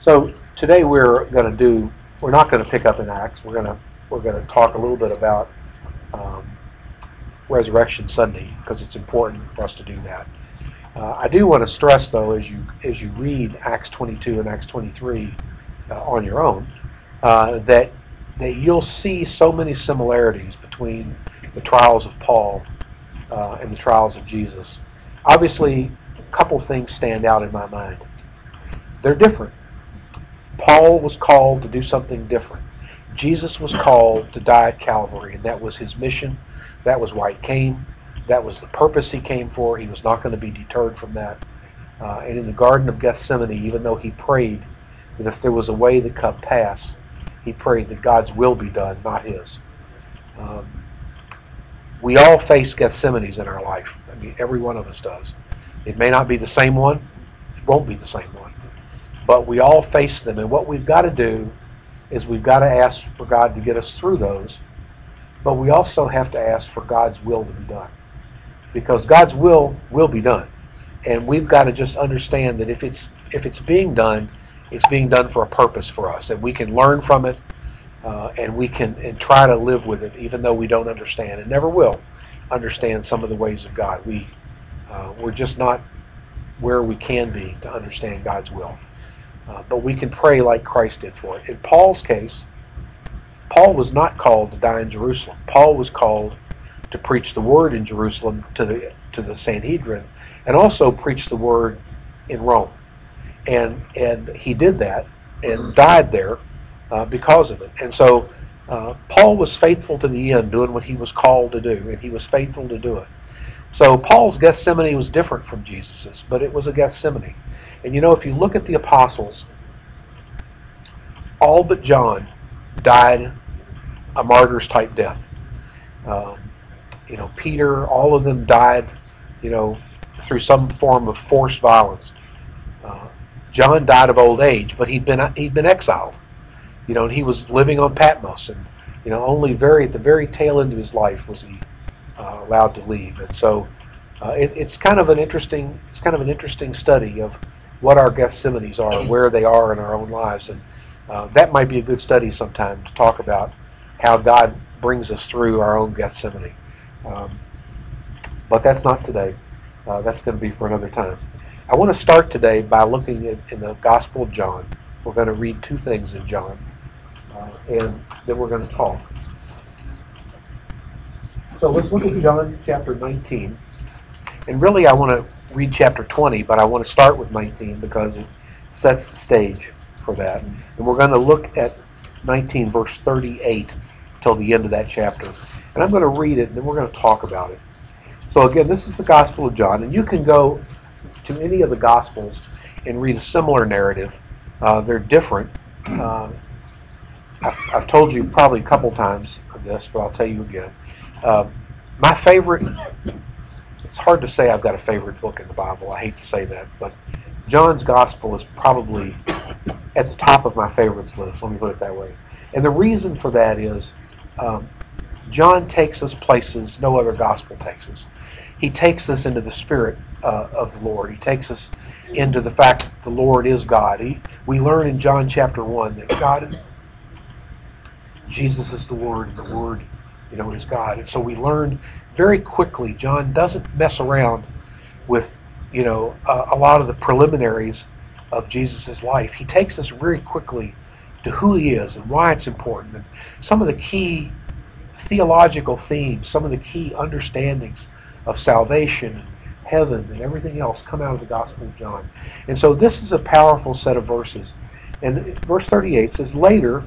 So today we're not going to pick up in Acts. We're going to talk a little bit about um, Resurrection Sunday because it's important for us to do that. I do want to stress though, as you read Acts 22 and Acts 23 on your own, that you'll see so many similarities between the trials of Paul and the trials of Jesus. Obviously, a couple things stand out in my mind. They're different. Paul was called to do something different. Jesus was called to die at Calvary, and that was his mission. That was why he came. That was the purpose he came for. He was not going to be deterred from that. And in the Garden of Gethsemane, even though he prayed that if there was a way that could pass, he prayed that God's will be done, not his. Um, we all face Gethsemanes in our life. I mean, every one of us does. It may not be the same one. It won't be the same one. But we all face them, and what we've got to do is we've got to ask for God to get us through those, but we also have to ask for God's will to be done. Because God's will be done. And we've got to just understand that if it's being done, it's being done for a purpose for us, and we can learn from it, and we can and try to live with it, even though we don't understand and never will understand some of the ways of God. We're just not where we can be to understand God's will. But we can pray like Christ did for it. In Paul's case, Paul was not called to die in Jerusalem. Paul was called to preach the word in Jerusalem to the Sanhedrin, and also preach the word in Rome. And he did that and died there because of it. And so Paul was faithful to the end, doing what he was called to do, and he was faithful to do it. So Paul's Gethsemane was different from Jesus's, but it was a Gethsemane. And you know, if you look at the apostles, all but John died a martyr's type death. Um, Peter, all of them died, through some form of forced violence. John died of old age, but he'd been exiled, and he was living on Patmos, and only at the very tail end of his life was he allowed to leave. And so it's kind of an interesting study of what our Gethsemanes are, where they are in our own lives, and that might be a good study sometime to talk about how God brings us through our own Gethsemane. But that's not today. That's going to be for another time. I want to start today by looking in the Gospel of John. We're going to read two things in John, and then we're going to talk. So let's look at John chapter 19. And really I want to read chapter 20, but I want to start with 19 because it sets the stage for that. And we're going to look at 19 verse 38 till the end of that chapter. And I'm going to read it, and then we're going to talk about it. So again, this is the Gospel of John, and you can go to any of the Gospels and read a similar narrative. They're different. I've told you probably a couple times of this, but I'll tell you again. My favorite, it's hard to say I've got a favorite book in the Bible. I hate to say that, but John's Gospel is probably at the top of my favorites list. Let me put it that way. And the reason for that is John takes us places no other Gospel takes us. He takes us into the Spirit of the Lord. He takes us into the fact that the Lord is God. We learn in John chapter 1 that Jesus is the Word, and the Word is God. And so we learn very quickly John doesn't mess around with a lot of the preliminaries of Jesus' life. He takes us very quickly to who he is and why it's important, and some of the key theological themes, some of the key understandings of salvation and heaven and everything else come out of the Gospel of John. And so this is a powerful set of verses. And verse 38 says, later,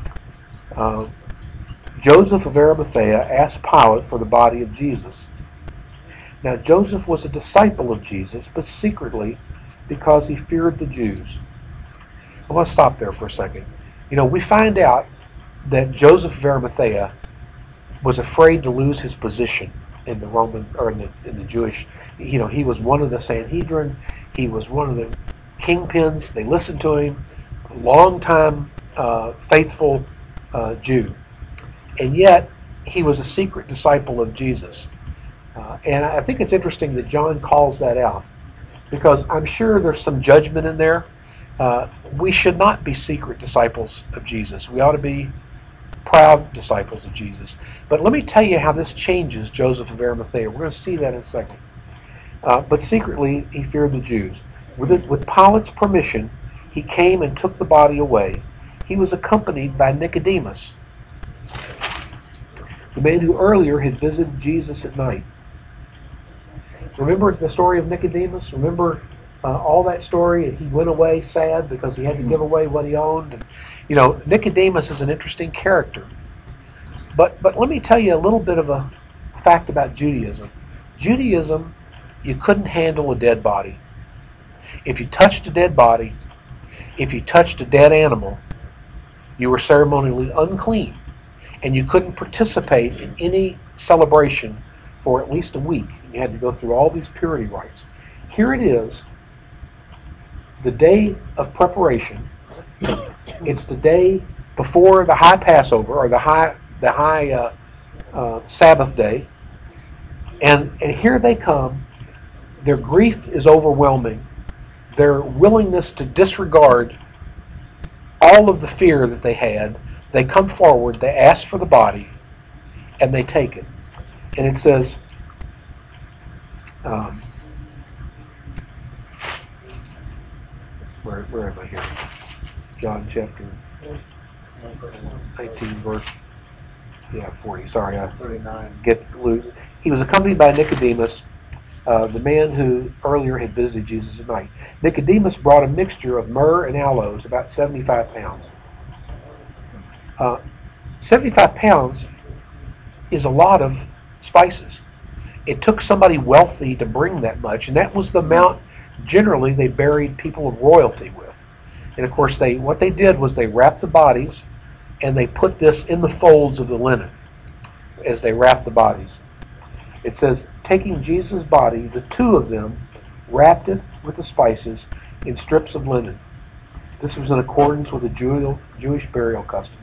Joseph of Arimathea asked Pilate for the body of Jesus. Now Joseph was a disciple of Jesus, but secretly, because he feared the Jews. I want to stop there for a second. We find out that Joseph of Arimathea was afraid to lose his position in the Roman or in the Jewish. He was one of the Sanhedrin. He was one of the kingpins. They listened to him. Long-time faithful Jew, and yet he was a secret disciple of Jesus. And I think it's interesting that John calls that out, because I'm sure there's some judgment in there, We should not be secret disciples of Jesus. We ought to be proud disciples of Jesus. But let me tell you how this changes Joseph of Arimathea. We're going to see that in a second. But secretly, he feared the Jews. With Pilate's permission, he came and took the body away. He was accompanied by Nicodemus, the man who earlier had visited Jesus at night. Remember the story of Nicodemus? Remember all that story? He went away sad because he had to give away what he owned. And, Nicodemus is an interesting character. But let me tell you a little bit of a fact about Judaism. Judaism, you couldn't handle a dead body. If you touched a dead body, if you touched a dead animal, you were ceremonially unclean, and you couldn't participate in any celebration for at least a week. You had to go through all these purity rites. Here it is, the day of preparation. It's the day before the high Passover, or the high Sabbath day, and here they come. Their grief is overwhelming. Their willingness to disregard all of the fear that they had, they come forward, they ask for the body, and they take it. And it says, where am I here? John chapter 19, verse 40. Sorry, I 39. Get loose. He was accompanied by Nicodemus, the man who earlier had visited Jesus at night. Nicodemus brought a mixture of myrrh and aloes, about 75 pounds. 75 pounds is a lot of spices. It took somebody wealthy to bring that much, and that was the amount generally they buried people of royalty with. And of course, what they did was they wrapped the bodies, and they put this in the folds of the linen as they wrapped the bodies. It says, taking Jesus' body, the two of them wrapped it with the spices in strips of linen. This was in accordance with the Jewish burial customs.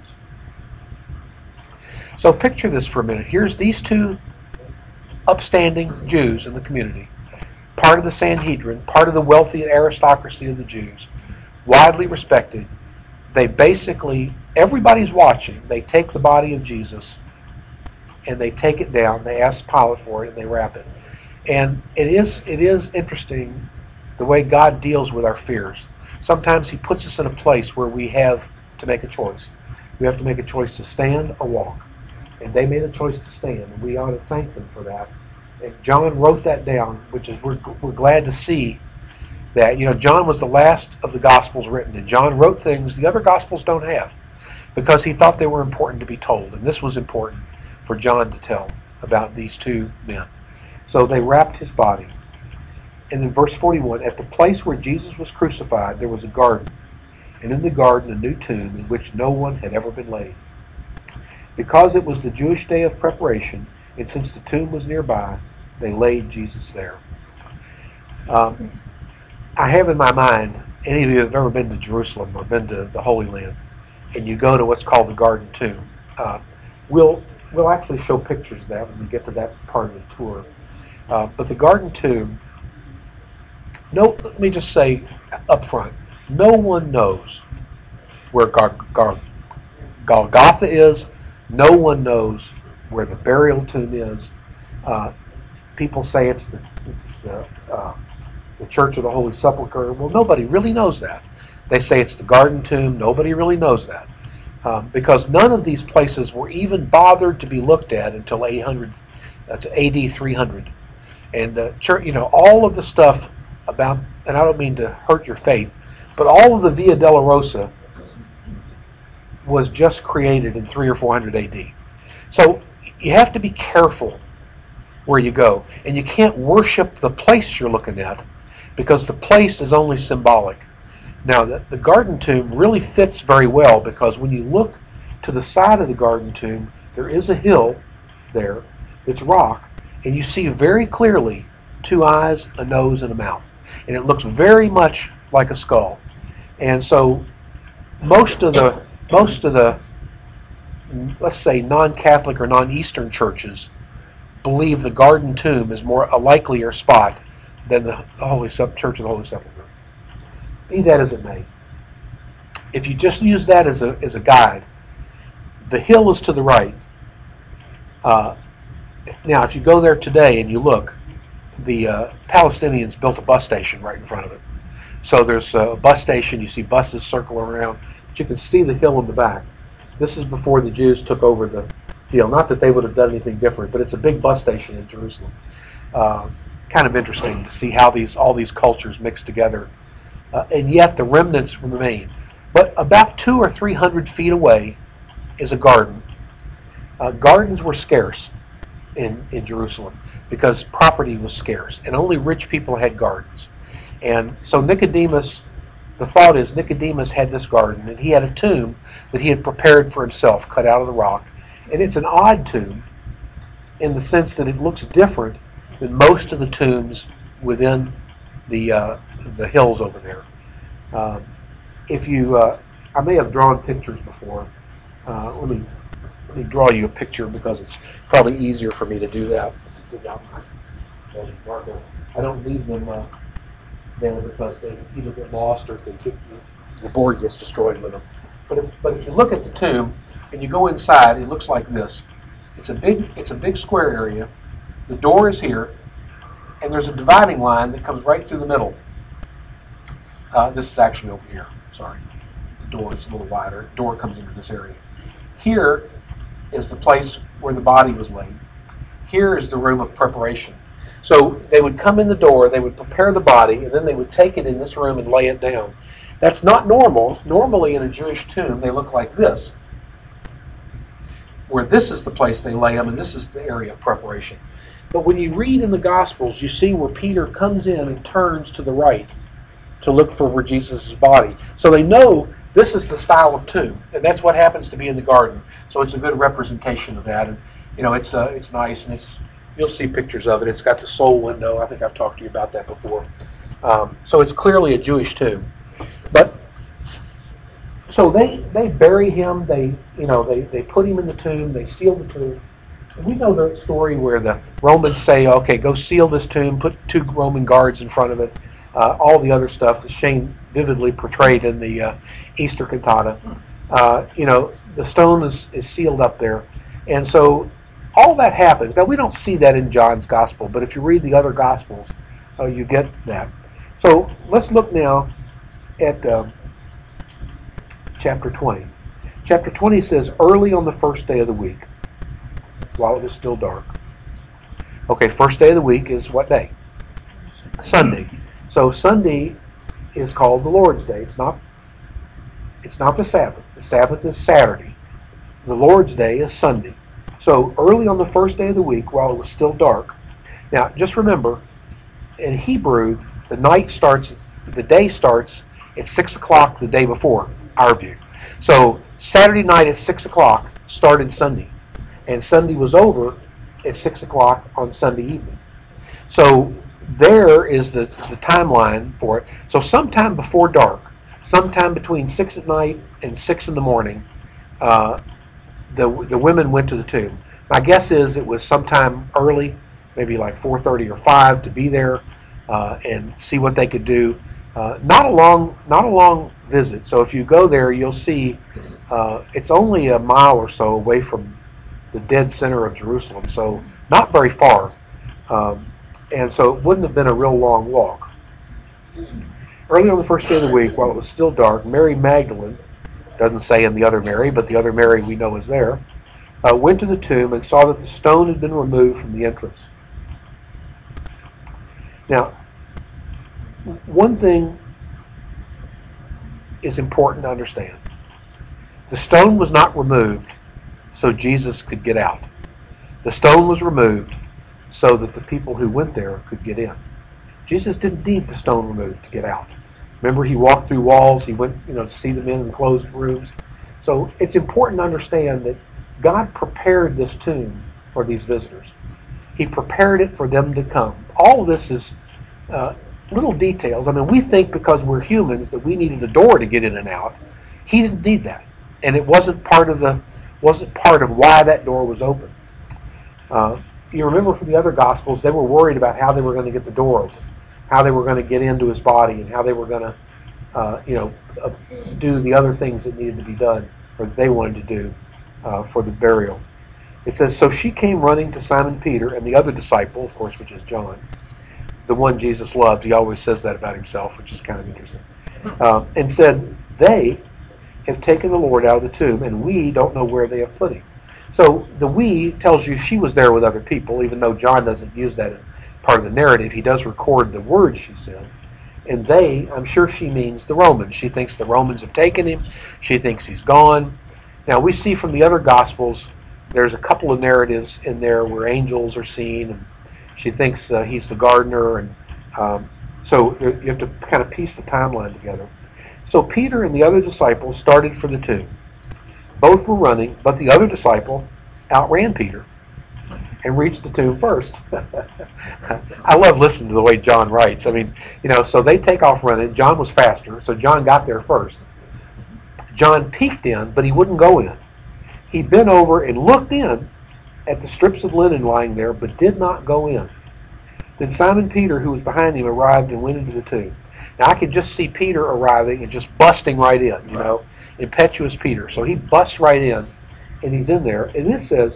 So picture this for a minute. Here's these two upstanding Jews in the community, part of the Sanhedrin, part of the wealthy aristocracy of the Jews, widely respected. They basically, everybody's watching. They take the body of Jesus and they take it down. They ask Pilate for it and they wrap it. And it is interesting the way God deals with our fears. Sometimes He puts us in a place where we have to make a choice. We have to make a choice to stand or walk. And they made a choice to stand, and we ought to thank them for that. And John wrote that down, which is we're glad to see that. John was the last of the Gospels written, and John wrote things the other Gospels don't have because he thought they were important to be told. And this was important for John to tell about these two men. So they wrapped his body. And in verse 41, at the place where Jesus was crucified, there was a garden, and in the garden a new tomb in which no one had ever been laid. Because it was the Jewish day of preparation, and since the tomb was nearby, they laid Jesus there. I have in my mind, any of you have ever been to Jerusalem or been to the Holy Land, and you go to what's called the Garden Tomb. We'll actually show pictures of that when we get to that part of the tour. But the Garden Tomb, let me just say up front, no one knows where Golgotha is. No one knows where the burial tomb is. People say it's the Church of the Holy Sepulchre. Well, nobody really knows that. They say it's the Garden Tomb. Nobody really knows that. Because none of these places were even bothered to be looked at until AD 300. And the church, all of the stuff about, and I don't mean to hurt your faith, but all of the Via Dolorosa was just created in 300 or 400 AD. So you have to be careful where you go. And you can't worship the place you're looking at because the place is only symbolic. Now, the Garden Tomb really fits very well because when you look to the side of the Garden Tomb, there is a hill there. It's rock. And you see very clearly 2 eyes, a nose, and a mouth. And it looks very much like a skull. And so most of the let's say non-Catholic or non-Eastern churches believe the Garden Tomb is a likelier spot than the Church of the Holy Sepulchre. Be that as it may, if you just use that as a guide, the hill is to the right. Uh, Now, if you go there today and you look, the Palestinians built a bus station right in front of it. So there's a bus station. You see buses circle around, but you can see the hill in the back. This is before the Jews took over the hill. Not that they would have done anything different, but it's a big bus station in Jerusalem. Uh, Kind of interesting to see how all these cultures mix together, and yet the remnants remain. But about 200 or 300 feet away is a garden. Gardens were scarce in Jerusalem because property was scarce, and only rich people had gardens. And so Nicodemus, the thought is Nicodemus had this garden, and he had a tomb that he had prepared for himself, cut out of the rock. And it's an odd tomb in the sense that it looks different than most of the tombs within the hills over there. If you, I may have drawn pictures before. Let me draw you a picture because it's probably easier for me to do that. I don't leave them there because they either get lost or the board gets destroyed with them. But if you look at the tomb and you go inside, it looks like this. It's a big square area. The door is here, and there's a dividing line that comes right through the middle. This is actually over here. Sorry, the door is a little wider. The door comes into this area. Here is the place where the body was laid. Here is the room of preparation. So they would come in the door, they would prepare the body, and then they would take it in this room and lay it down. That's not normal. Normally in a Jewish tomb, they look like this, where this is the place they lay them, and this is the area of preparation. But when you read in the Gospels, you see where Peter comes in and turns to the right to look for where Jesus' body. So they know this is the style of tomb, and that's what happens to be in the garden. So it's a good representation of that, and it's nice, and you'll see pictures of it. It's got the soul window. I think I've talked to you about that before. So it's clearly a Jewish tomb. But so they bury him. They put him in the tomb. They seal the tomb. And we know the story where the Romans say, "Okay, go seal this tomb. Put 2 Roman guards in front of it." All the other stuff is Shane vividly portrayed in the Easter cantata. The stone is sealed up there, and so all that happens. Now we don't see that in John's gospel, but if you read the other gospels, you get that. So let's look now at chapter 20. Chapter 20 says, "Early on the first day of the week, while it was still dark." Okay, first day of the week is what day? Sunday. So Sunday is called the Lord's Day. It's not the Sabbath. The Sabbath is Saturday. The Lord's Day is Sunday. So early on the first day of the week, while it was still dark. Now, just remember, in Hebrew, the day starts at 6 o'clock the day before, our view. So Saturday night at 6 o'clock started Sunday, and Sunday was over at 6 o'clock on Sunday evening. So there is the timeline for it. So sometime before dark, sometime between 6 at night and 6 in the morning, the women went to the tomb. My guess is it was sometime early, maybe like 4:30 or 5, to be there and see what they could do. Not a long visit. So if you go there, you'll see it's only a mile or so away from the dead center of Jerusalem, so not very far. And so it wouldn't have been a real long walk. Early on the first day of the week, while it was still dark, Mary Magdalene, doesn't say in the other Mary, but the other Mary we know is there, went to the tomb and saw that the stone had been removed from the entrance. Now, one thing is important to understand. The stone was not removed so Jesus could get out. The stone was removed so that the people who went there could get in. Jesus didn't need the stone removed to get out. Remember, he walked through walls. He went, to see the men in closed rooms. So it's important to understand that God prepared this tomb for these visitors. He prepared it for them to come. All of this is little details. I mean, we think because we're humans that we needed a door to get in and out. He didn't need that, and it wasn't part of why that door was open. You remember from the other Gospels, they were worried about how they were going to get the door open, how they were going to get into his body, and how they were going to do the other things that needed to be done or that they wanted to do for the burial. It says, so she came running to Simon Peter and the other disciple, of course, which is John, the one Jesus loved. He always says that about himself, which is kind of interesting. And said, they have taken the Lord out of the tomb, and we don't know where they have put him. So the we tells you she was there with other people, even though John doesn't use that as part of the narrative. He does record the words she said. And they, I'm sure she means the Romans. She thinks the Romans have taken him. She thinks he's gone. Now we see from the other Gospels, there's a couple of narratives in there where angels are seen, and she thinks he's the gardener. And so you have to kind of piece the timeline together. So Peter and the other disciple started for the tomb. Both were running, but the other disciple outran Peter and reached the tomb first. I love listening to the way John writes. I mean, so they take off running. John was faster, so John got there first. John peeked in, but he wouldn't go in. He bent over and looked in at the strips of linen lying there, but did not go in. Then Simon Peter, who was behind him, arrived and went into the tomb. Now I could just see Peter arriving and just busting right in, impetuous Peter. So he busts right in, and he's in there. And it says,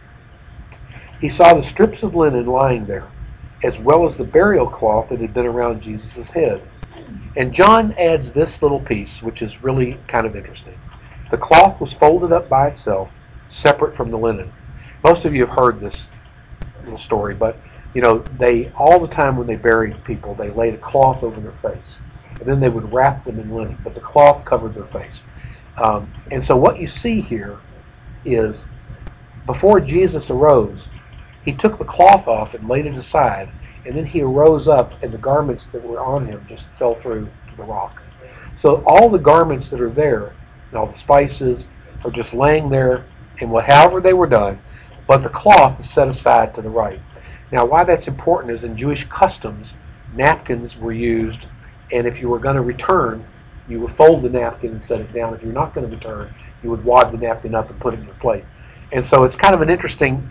he saw the strips of linen lying there, as well as the burial cloth that had been around Jesus' head. And John adds this little piece, which is really kind of interesting. The cloth was folded up by itself, separate from the linen. Most of you have heard this little story, but they all the time when they buried people, they laid a cloth over their face, and then they would wrap them in linen, but the cloth covered their face. And so what you see here is before Jesus arose, he took the cloth off and laid it aside, and then he arose up, and the garments that were on him just fell through to the rock. So all the garments that are there, and all the spices, are just laying there, and however they were done, but the cloth is set aside to the right. Now, why that's important is in Jewish customs, napkins were used, and if you were going to return, you would fold the napkin and set it down. If you're not going to return, you would wad the napkin up and put it in your plate. And so it's kind of an interesting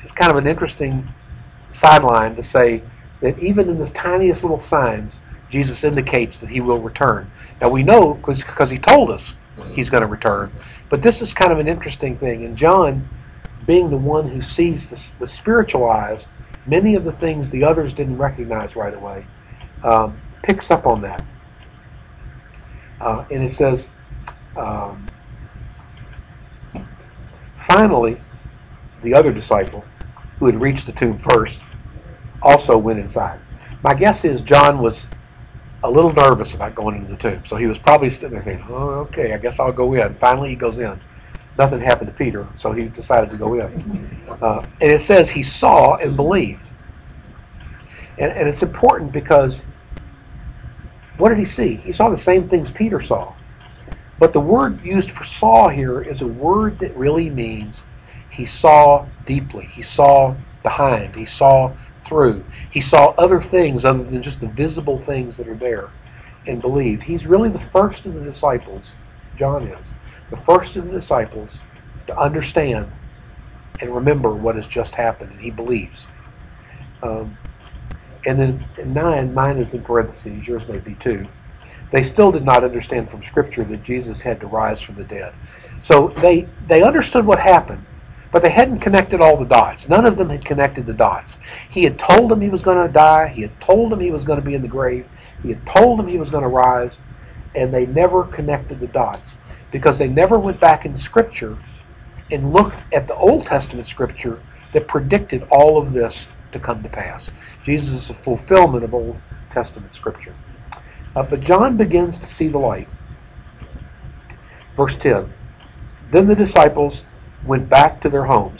sideline to say that even in the tiniest little signs, Jesus indicates that he will return. Now we know because he told us he's going to return, but this is kind of an interesting thing. And John, being the one who sees the spiritual eyes, many of the things the others didn't recognize right away, picks up on that. And it says, finally, the other disciple, who had reached the tomb first, also went inside. My guess is John was a little nervous about going into the tomb, so he was probably sitting there thinking, oh, okay, I guess I'll go in. Finally, he goes in. Nothing happened to Peter, so he decided to go in. And it says he saw and believed. And it's important because what did he see? He saw the same things Peter saw. But the word used for saw here is a word that really means he saw deeply. He saw behind. He saw through. He saw other things other than just the visible things that are there and believed. He's really the first of the disciples, John is, the first of the disciples to understand and remember what has just happened, and he believes. And then in 9, mine is in parentheses, yours may be too. They still did not understand from Scripture that Jesus had to rise from the dead. So they understood what happened, but they hadn't connected all the dots. None of them had connected the dots. He had told them he was going to die. He had told them he was going to be in the grave. He had told them he was going to rise, and they never connected the dots because they never went back in Scripture and looked at the Old Testament Scripture that predicted all of this to come to pass. Jesus is a fulfillment of Old Testament Scripture. But John begins to see the light. Verse 10, then the disciples went back to their homes.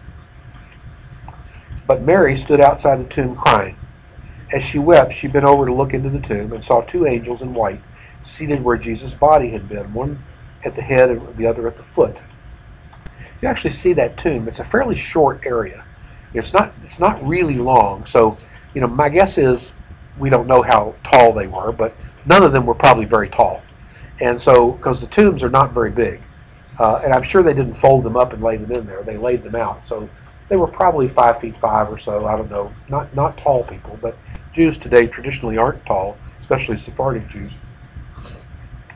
But Mary stood outside the tomb crying. As she wept, she bent over to look into the tomb and saw 2 angels in white seated where Jesus' body had been, one at the head and the other at the foot. You actually see that tomb. It's a fairly short area. It's not really long. So, my guess is we don't know how tall they were, but none of them were probably very tall. And so, because the tombs are not very big, and I'm sure they didn't fold them up and lay them in there. They laid them out. So they were probably 5 feet 5 or so. I don't know. Not tall people, but Jews today traditionally aren't tall, especially Sephardic Jews.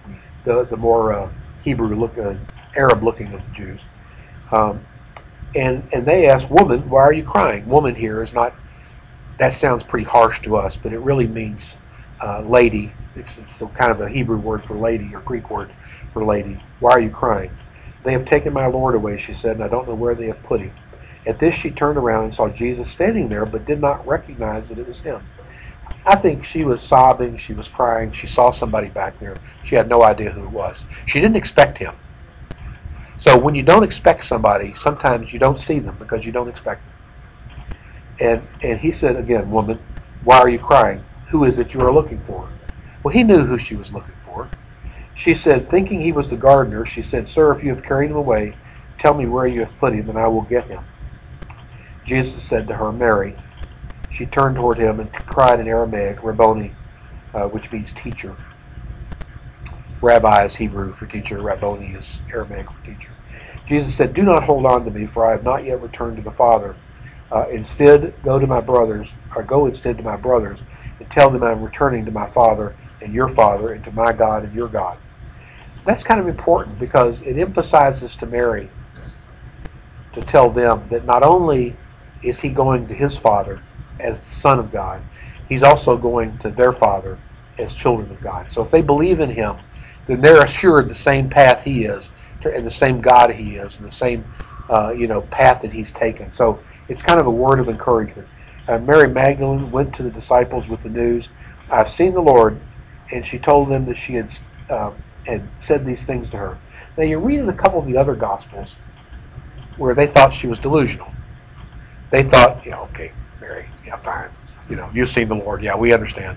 the more Hebrew look, Arab looking of the Jews. Um, and they asked, "Woman, why are you crying?" Woman here is not. That sounds pretty harsh to us, but it really means lady. It's some kind of a Hebrew word for lady or Greek word for lady. Why are you crying? They have taken my Lord away, she said, and I don't know where they have put him. At this, she turned around and saw Jesus standing there, but did not recognize that it was him. I think she was sobbing, she was crying, she saw somebody back there. She had no idea who it was. She didn't expect him. So when you don't expect somebody, sometimes you don't see them because you don't expect them. And he said again, "Woman, why are you crying? Who is it you are looking for?" Well, he knew who she was looking for. She said, thinking he was the gardener, she said, "Sir, if you have carried him away, tell me where you have put him, and I will get him." Jesus said to her, "Mary." She turned toward him and cried in Aramaic, Rabboni, which means teacher. Rabbi is Hebrew for teacher. Rabboni is Aramaic for teacher. Jesus said, "Do not hold on to me, for I have not yet returned to the Father. Instead, go instead to my brothers, and tell them I am returning to my Father and your Father, and to my God and your God." That's kind of important because it emphasizes to Mary to tell them that not only is he going to his Father as the Son of God, he's also going to their Father as children of God. So if they believe in him, then they're assured the same path he is, and the same God he is, and the same path that he's taken. So it's kind of a word of encouragement. Mary Magdalene went to the disciples with the news, "I've seen the Lord," and she told them that she had said these things to her. Now you read in a couple of the other Gospels where they thought she was delusional. They thought, okay, Mary, yeah, fine. You've seen the Lord. Yeah, we understand.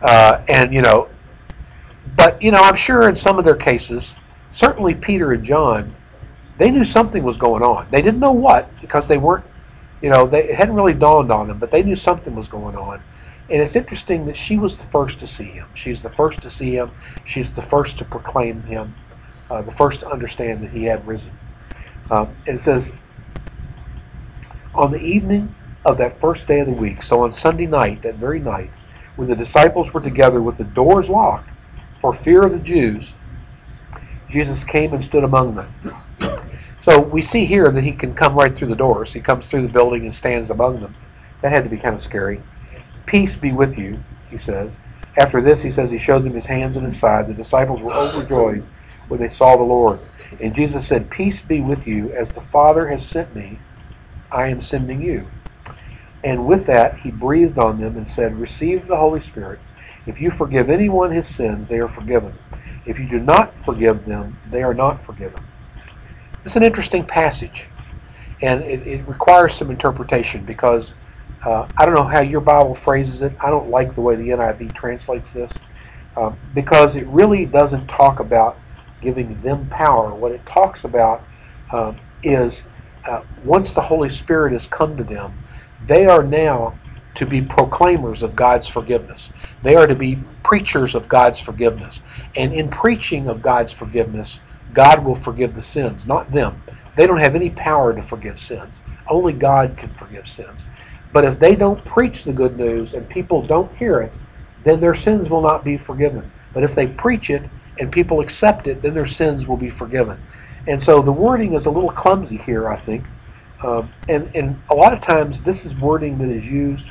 But I'm sure in some of their cases, certainly Peter and John, they knew something was going on. They didn't know what because they weren't, it hadn't really dawned on them, but they knew something was going on. And it's interesting that she was the first to see him. She's the first to see him. She's the first to proclaim him, the first to understand that he had risen. And it says, on the evening of that first day of the week, so on Sunday night, that very night, when the disciples were together with the doors locked for fear of the Jews, Jesus came and stood among them. So we see here that he can come right through the doors. He comes through the building and stands among them. That had to be kind of scary. "Peace be with you," he says. After this, he says, he showed them his hands and his side. The disciples were overjoyed when they saw the Lord. And Jesus said, "Peace be with you. As the Father has sent me, I am sending you." And with that, he breathed on them and said, "Receive the Holy Spirit. If you forgive anyone his sins, they are forgiven. If you do not forgive them, they are not forgiven." It's an interesting passage, and it requires some interpretation because I don't know how your Bible phrases it. I don't like the way the NIV translates this because it really doesn't talk about giving them power. What it talks about is once the Holy Spirit has come to them, they are now to be proclaimers of God's forgiveness. They are to be preachers of God's forgiveness. And in preaching of God's forgiveness, God will forgive the sins, not them. They don't have any power to forgive sins. Only God can forgive sins. But if they don't preach the good news and people don't hear it, then their sins will not be forgiven. But if they preach it and people accept it, then their sins will be forgiven. And so the wording is a little clumsy here, I think. And a lot of times this is wording that is used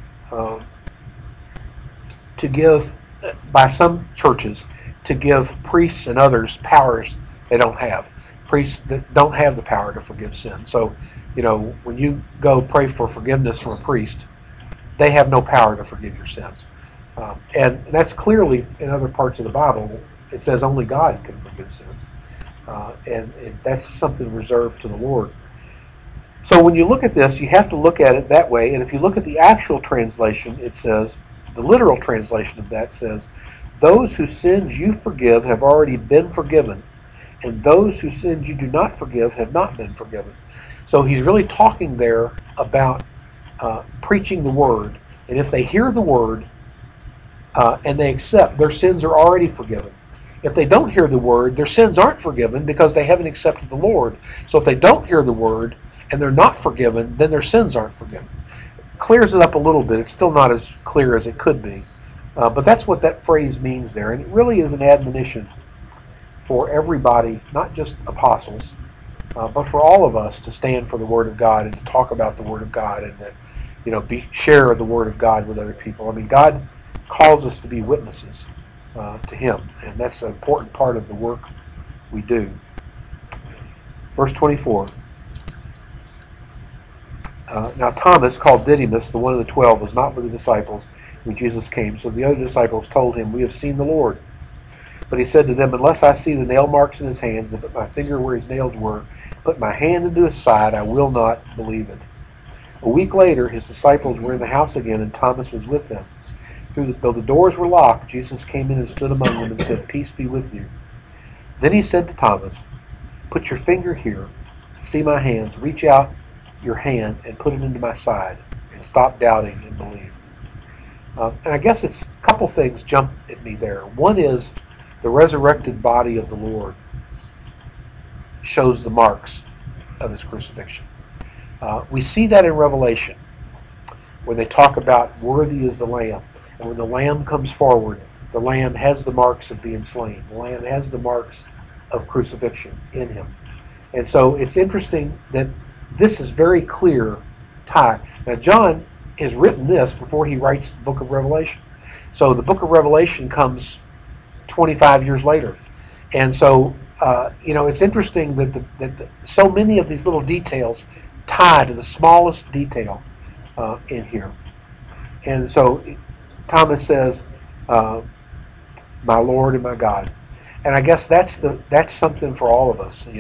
to give, by some churches, to give priests and others powers they don't have. Priests that don't have the power to forgive sin. So, when you go pray for forgiveness from a priest, they have no power to forgive your sins. And that's clearly in other parts of the Bible. It says only God can forgive sins. And that's something reserved to the Lord. So when you look at this, you have to look at it that way. And if you look at the actual translation, it says, the literal translation of that says, "Those whose sins you forgive have already been forgiven, and those whose sins you do not forgive have not been forgiven." So he's really talking there about preaching the word. And if they hear the word and they accept, their sins are already forgiven. If they don't hear the word, their sins aren't forgiven because they haven't accepted the Lord. So if they don't hear the word and they're not forgiven, then their sins aren't forgiven. Clears it up a little bit. It's still not as clear as it could be. But that's what that phrase means there. And it really is an admonition for everybody, not just apostles, but for all of us to stand for the Word of God and to talk about the Word of God and to, share the Word of God with other people. I mean, God calls us to be witnesses to Him, and that's an important part of the work we do. Verse 24. Now Thomas, called Didymus, the one of the 12, was not with the disciples when Jesus came. So the other disciples told him, "We have seen the Lord." But he said to them, "Unless I see the nail marks in his hands, and put my finger where his nails were, put my hand into his side, I will not believe it." A week later, his disciples were in the house again, and Thomas was with them. Though the doors were locked, Jesus came in and stood among them and said, "Peace be with you." Then he said to Thomas, "Put your finger here, see my hands, reach out your hand and put it into my side, and stop doubting and believe." And I guess it's a couple things jump at me there. One is the resurrected body of the Lord shows the marks of his crucifixion. We see that in Revelation when they talk about worthy is the Lamb. And when the Lamb comes forward, the Lamb has the marks of being slain. The Lamb has the marks of crucifixion in him. And so it's interesting that this is very clear tie. Now John has written this before he writes the book of Revelation. So the book of Revelation comes 25 years later. And so, it's interesting that so many of these little details tie to the smallest detail in here. And so Thomas says, "My Lord and my God." And I guess that's something for all of us,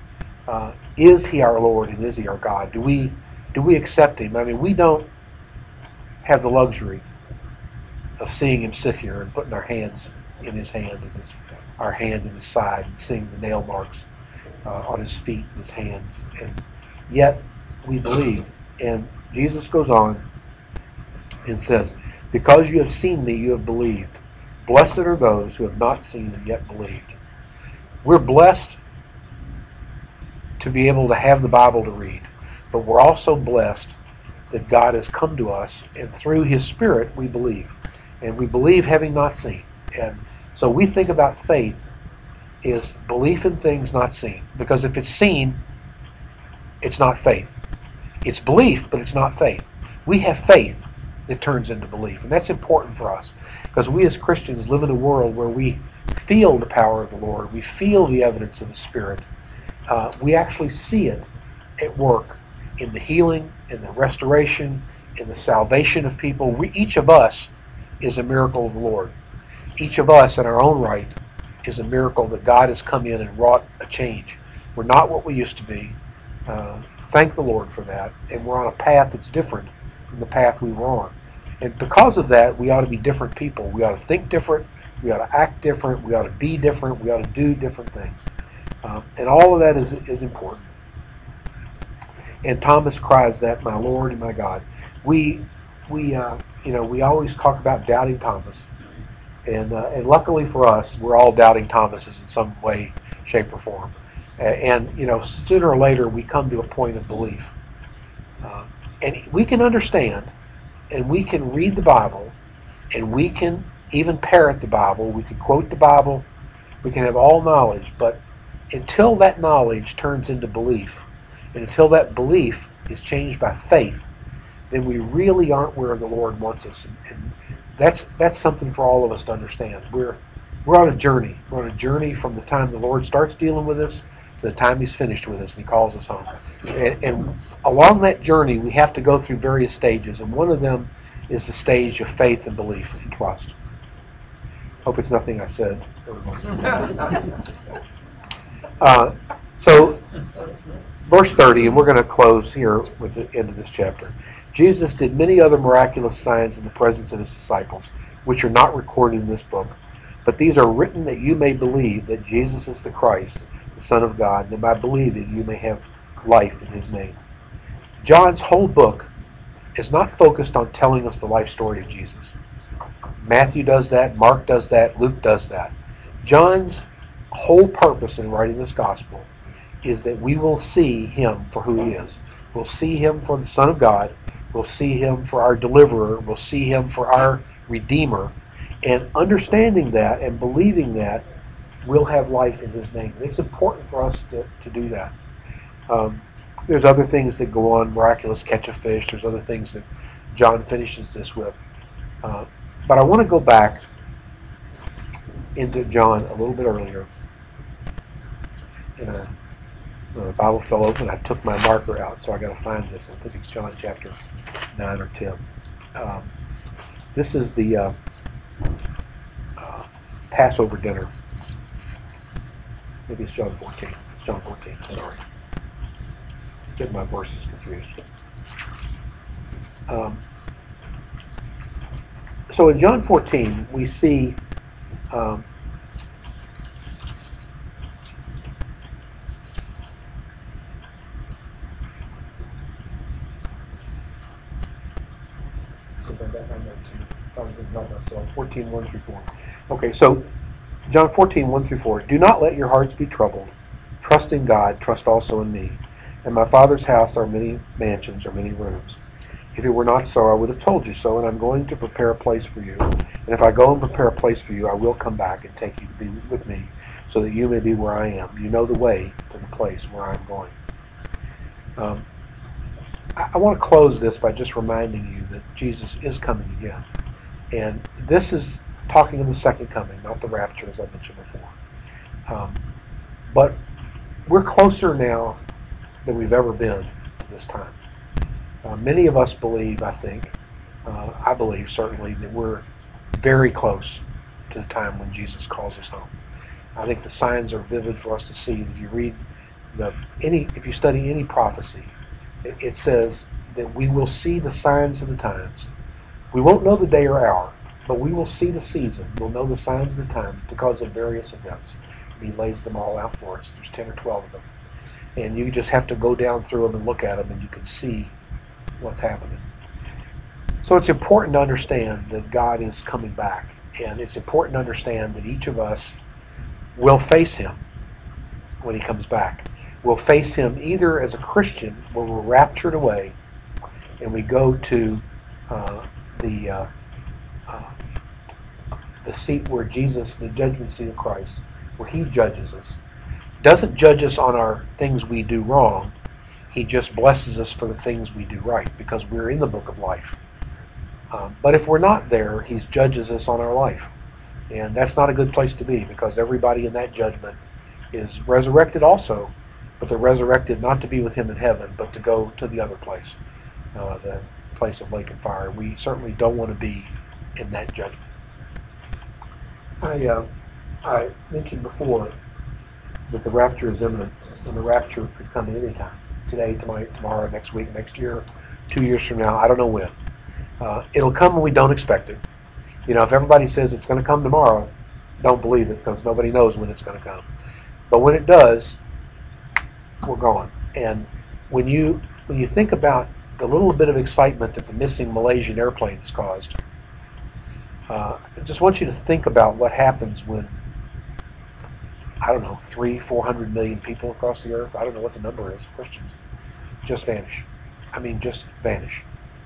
Is he our Lord and is he our God? Do we accept him? I mean, we don't have the luxury of seeing him sit here and putting our hands in his hand and our hand in his side and seeing the nail marks on his feet and his hands. And yet we believe. And Jesus goes on and says, "Because you have seen me, you have believed. Blessed are those who have not seen and yet believed." We're blessed to be able to have the Bible to read, but we're also blessed that God has come to us, and through his Spirit we believe. And we believe having not seen. And so we think about faith is belief in things not seen. Because if it's seen, it's not faith. It's belief, but it's not faith. We have faith that turns into belief. And that's important for us. Because we as Christians live in a world where we feel the power of the Lord. We feel the evidence of the Spirit. We actually see it at work in the healing, in the restoration, in the salvation of people. Each of us is a miracle of the Lord. Each of us in our own right is a miracle that God has come in and wrought a change. We're not what we used to be. Thank the Lord for that. And we're on a path that's different from the path we were on. And because of that, we ought to be different people. We ought to think different. We ought to act different. We ought to be different. We ought to do different things. And all of that is important. And Thomas cries that, "My Lord and my God." We always talk about doubting Thomas. And luckily for us, we're all doubting Thomases in some way, shape, or form. And sooner or later, we come to a point of belief. And we can understand, and we can read the Bible, and we can even parrot the Bible. We can quote the Bible. We can have all knowledge. But until that knowledge turns into belief, and until that belief is changed by faith, then we really aren't where the Lord wants us. And that's something for all of us to understand. We're on a journey. We're on a journey from the time the Lord starts dealing with us to the time he's finished with us and he calls us home. And along that journey, we have to go through various stages. And one of them is the stage of faith and belief and trust. Hope it's nothing I said. So, verse 30, and we're going to close here with the end of this chapter. Jesus did many other miraculous signs in the presence of his disciples, which are not recorded in this book. But these are written that you may believe that Jesus is the Christ, the Son of God, and that by believing you may have life in his name. John's whole book is not focused on telling us the life story of Jesus. Matthew does that, Mark does that, Luke does that. John's whole purpose in writing this gospel is that we will see him for who he is. We'll see him for the Son of God. We'll see him for our deliverer. We'll see him for our Redeemer. And understanding that and believing that, will have life in his name. It's important for us to do that. There's other things that go on, miraculous catch of fish. There's other things that John finishes this with. But I want to go back into John a little bit earlier. And the Bible fell open. I took my marker out, so I got to find this. I think it's John chapter 9 or 10. This is the Passover dinner. Maybe it's John 14. It's John 14. Sorry. Get my verses confused. So in John 14, we see so 14, 1 through 4. Okay, so John 14, 1 through 4. Do not let your hearts be troubled. Trust in God, trust also in me. In my Father's house are many mansions, or many rooms. If it were not so, I would have told you so, and I'm going to prepare a place for you. And if I go and prepare a place for you, I will come back and take you to be with me, so that you may be where I am. You know the way to the place where I'm going. I want to close this by just reminding you that Jesus is coming again. And this is talking of the second coming, not the rapture, as I mentioned before. But we're closer now than we've ever been to this time. Many of us believe, I think, I believe certainly, that we're very close to the time when Jesus calls us home. I think the signs are vivid for us to see. If you read if you study any prophecy, it says that we will see the signs of the times. We won't know the day or hour, but we will see the season. We'll know the signs of the times because of various events. And he lays them all out for us. There's 10 or 12 of them. And you just have to go down through them and look at them, and you can see what's happening. So it's important to understand that God is coming back. And it's important to understand that each of us will face him when he comes back. We'll face him either as a Christian, where we're raptured away, and we go to the seat where Jesus, the judgment seat of Christ, where he judges us. Doesn't judge us on our things we do wrong. He just blesses us for the things we do right, because we're in the book of life. But if we're not there, he judges us on our life. And that's not a good place to be, because everybody in that judgment is resurrected also, but they're resurrected not to be with him in heaven, but to go to the other place, the place of lake and fire. We certainly don't want to be in that judgment. I mentioned before that the rapture is imminent, and the rapture could come at any time. Today, tomorrow, next week, next year, 2 years from now, I don't know when. It'll come when we don't expect it. You know, if everybody says it's going to come tomorrow, don't believe it, because nobody knows when it's going to come. But when it does, we're gone. And when you think about the little bit of excitement that the missing Malaysian airplane has caused, I just want you to think about what happens when, I don't know, 300-400 million people across the earth, I don't know what the number is, Christians, just vanish. I mean, just vanish.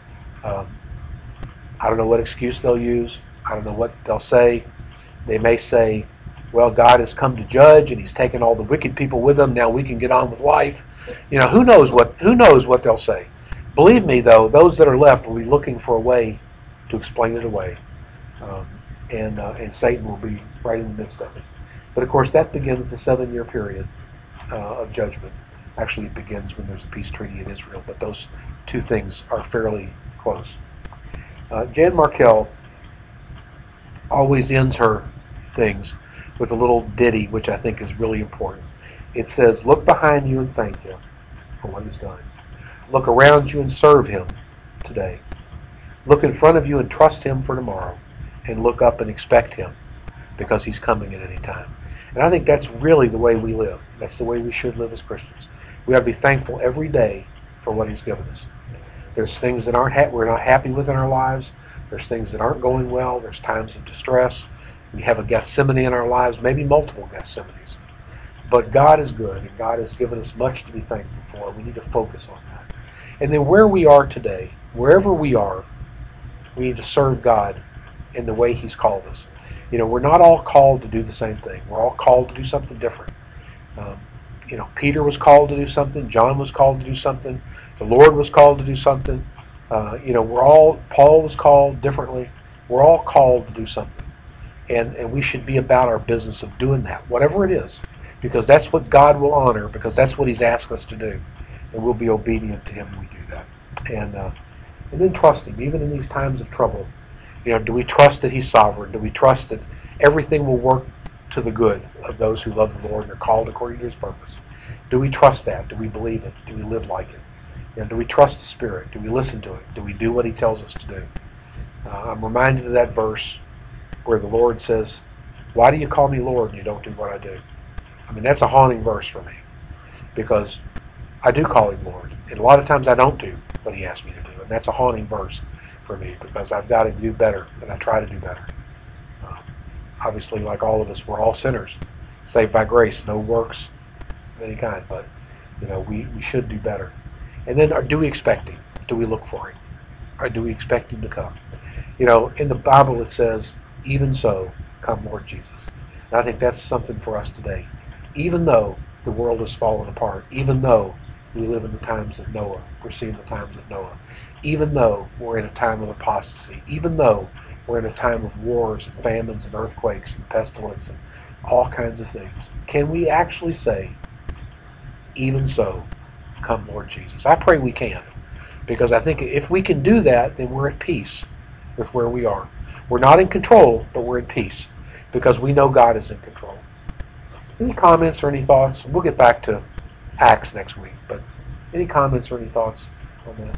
I don't know what excuse they'll use. I don't know what they'll say. They may say, well, God has come to judge, and he's taken all the wicked people with him. Now we can get on with life. You know, who knows what they'll say. Believe me, though, those that are left will be looking for a way to explain it away. And Satan will be right in the midst of it. But of course, that begins the 7-year period of judgment. Actually, it begins when there's a peace treaty in Israel, but those two things are fairly close. Jan Markell always ends her things with a little ditty, which I think is really important. It says, look behind you and thank him for what he's done. Look around you and serve him today. Look in front of you and trust him for tomorrow. And look up and expect him, because he's coming at any time. And I think that's really the way we live. That's the way we should live as Christians. We ought to be thankful every day for what he's given us. There's things that we're not happy with in our lives. There's things that aren't going well. There's times of distress. We have a Gethsemane in our lives, maybe multiple Gethsemanes. But God is good, and God has given us much to be thankful for. We need to focus on that. And then where we are today, wherever we are, we need to serve God in the way he's called us. We're not all called to do the same thing. We're all called to do something different. Um, Peter was called to do something. John was called to do something. The Lord was called to do something. Paul was called differently. We're all called to do something. And we should be about our business of doing that, whatever it is, because that's what God will honor, because that's what He's asked us to do. And we'll be obedient to Him when we do that. And then trust Him, even in these times of trouble. Do we trust that He's sovereign? Do we trust that everything will work to the good of those who love the Lord and are called according to His purpose? Do we trust that? Do we believe it? Do we live like it? Do we trust the Spirit? Do we listen to it? Do we do what He tells us to do? I'm reminded of that verse where the Lord says, "Why do you call me Lord and you don't do what I do?" I mean, that's a haunting verse for me, because I do call Him Lord, and a lot of times I don't do what He asks me to do, and that's a haunting verse for me, because I've got to do better, and I try to do better. Obviously, like all of us, we're all sinners, saved by grace, no works of any kind, but we should do better. And then, do we expect Him? Do we look for Him? Or do we expect Him to come? In the Bible it says, "Even so, come Lord Jesus." And I think that's something for us today. Even though the world has fallen apart, even though we live in the times of Noah, we're seeing the times of Noah, even though we're in a time of apostasy, even though we're in a time of wars and famines and earthquakes and pestilence and all kinds of things, can we actually say, "Even so, come Lord Jesus"? I pray we can, because I think if we can do that, then we're at peace with where we are. We're not in control, but we're in peace, because we know God is in control. Any comments or any thoughts? We'll get back to Acts next week, but any comments or any thoughts on that?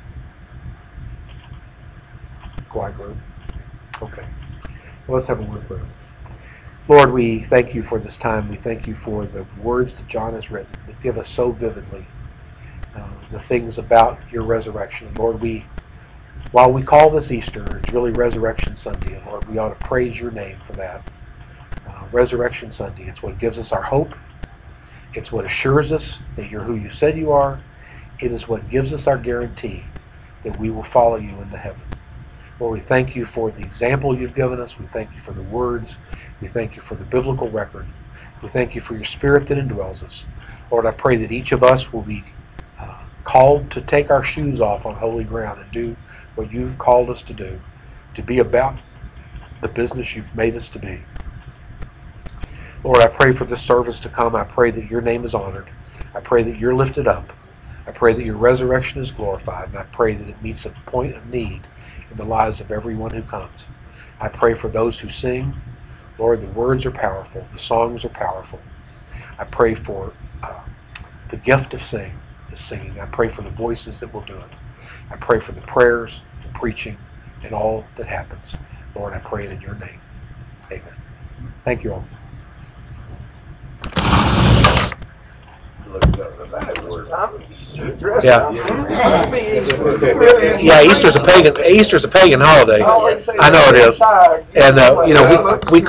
Quiet group. Okay. Well, let's have a word of prayer. Lord, we thank You for this time. We thank You for the words that John has written that give us so vividly the things about Your resurrection. Lord, while we call this Easter, it's really Resurrection Sunday, and Lord, we ought to praise Your name for that. Resurrection Sunday, it's what gives us our hope. It's what assures us that You're who You said You are. It is what gives us our guarantee that we will follow You into heaven. Lord, we thank You for the example You've given us. We thank You for the words. We thank You for the biblical record. We thank You for Your Spirit that indwells us. Lord, I pray that each of us will be called to take our shoes off on holy ground and do what You've called us to be about the business You've made us to be. Lord, I pray for this service to come. I pray that Your name is honored. I pray that You're lifted up. I pray that Your resurrection is glorified, and I pray that it meets a point of need in the lives of everyone who comes. I pray for those who sing. Lord, the words are powerful. The songs are powerful. I pray for the gift of singing. I pray for the voices that will do it. I pray for the prayers, the preaching, and all that happens. Lord, I pray it in Your name. Amen. Thank you all. Yeah. Yeah, Easter's a pagan holiday. I know it is. And we